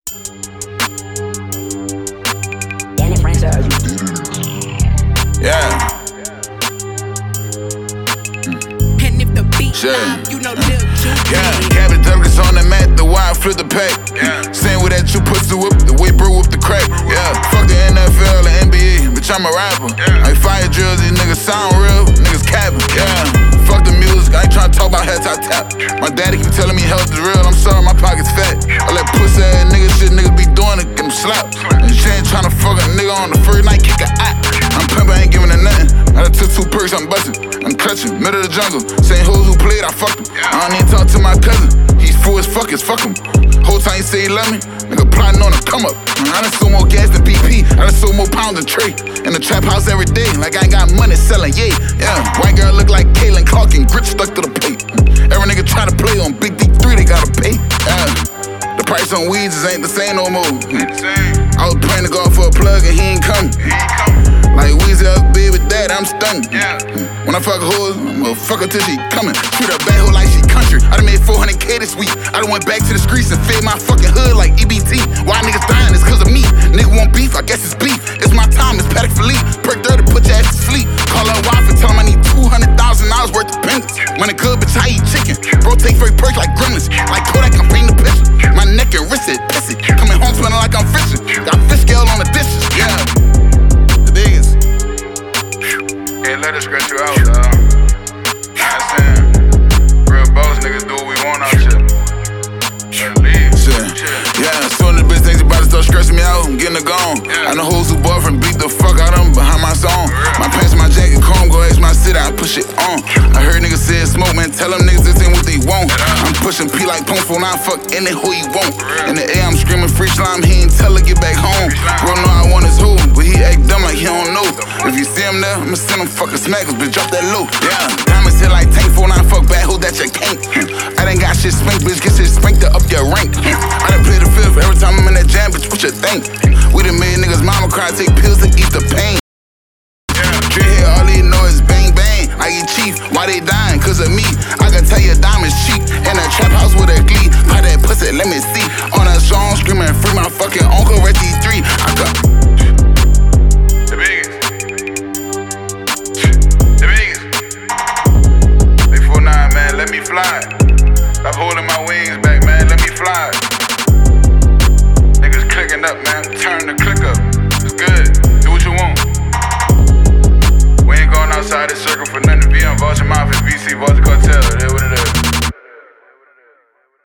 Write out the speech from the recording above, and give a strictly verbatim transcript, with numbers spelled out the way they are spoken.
Yeah. And if the beat Shit. live, you know Lil Juice. Yeah, cabbage duggers on the mat, the wire flip the pack. Yeah. Saying with that you pussy whip, the way bro whip the crack. Yeah, fuck the N F L, the N B A, bitch I'm a rapper. Yeah. Like fire drills, these niggas sound real, niggas capping. Yeah, fuck the music, I ain't tryna talk about head top tap. My daddy keep telling me health is real, I'm sorry my pocket's fat. All that pussy ass nigga shit niggas be doing it, get them slapped. And she ain't tryna fuck a nigga on the first night, kick a eye. I'm pimpin', ain't giving her nothing. I done took two perks, I'm bustin'. I'm clutching, middle of the jungle. Same hoes who played, I fucked them. I don't even talk to my cousin. He's fool as fuck, as fuck him. Whole time he say he love me, nigga plotting on a come up. I done sold more gas than B P, I done sold more pounds than Trey. In the trap house every day, like I ain't got money selling, yeah. Yeah, white girl look like Caitlin Clark and grit stuck to the plate. Every nigga try to play on Big D three, they gotta pay. Yeah, the price on weeds ain't the same no more. I was praying to God for a plug and he ain't coming. Like Weezy up big with that, I'm stunned. Yeah. When I fuck a hoe, I'ma fuck her till she coming. Treat her bad hoe like she country. I done made four hundred K this week. I done went back to the streets and fed my fucking hood like E B T. Why niggas dying? It's cause of me. Nigga want beef, I guess it's beef. It's my time, it's Patek Philippe. Perk thirty, put your ass to sleep. Call her wife and tell him I need two hundred thousand dollars worth of pendants. When it good, bitch, I eat chicken. Bro, take first perks like gremlins. Like Kodak, I'm painting the picture. My neck and wrist it, piss it. Coming home smelling like I'm fishing. Got fish scale on the dishes, yeah. Biggest. Can't let it scratch you out, dawg. Not saying. Real boss niggas do what we want out here. Better leave. Shit. Yeah, soon as the bitch thinks about to start stressing me out, I'm getting her gone. Yeah. I know hoes who boyfriend beat the fuck out of them behind my song. My pants, my jacket, chrome, go ask my city, I push it on. I heard niggas say it's smoke, man, tell them niggas this ain't what they want. I'm pushing P like Pump phone, I fuck any who he want. In the air, I'm screaming free slime, he ain't tell her get back home. Bro, know I want his hoe, but he act dumb like he don't know. If you see him there, I'ma send him fucking smackers, bitch, drop that low. Yeah, diamonds hit like tank phone, I fuck bad hoe that you can't. I done got shit spanked, bitch, get shit spanked to up your rank. I done play the fifth every time I'm in that jam, bitch, what you think? We done made niggas mama cry, take pills to eat the pain. Dread head, all they know is bang bang. I get chief, why they dying? Cause of me. I can tell you diamonds cheap. In a trap house with a glee. Buy that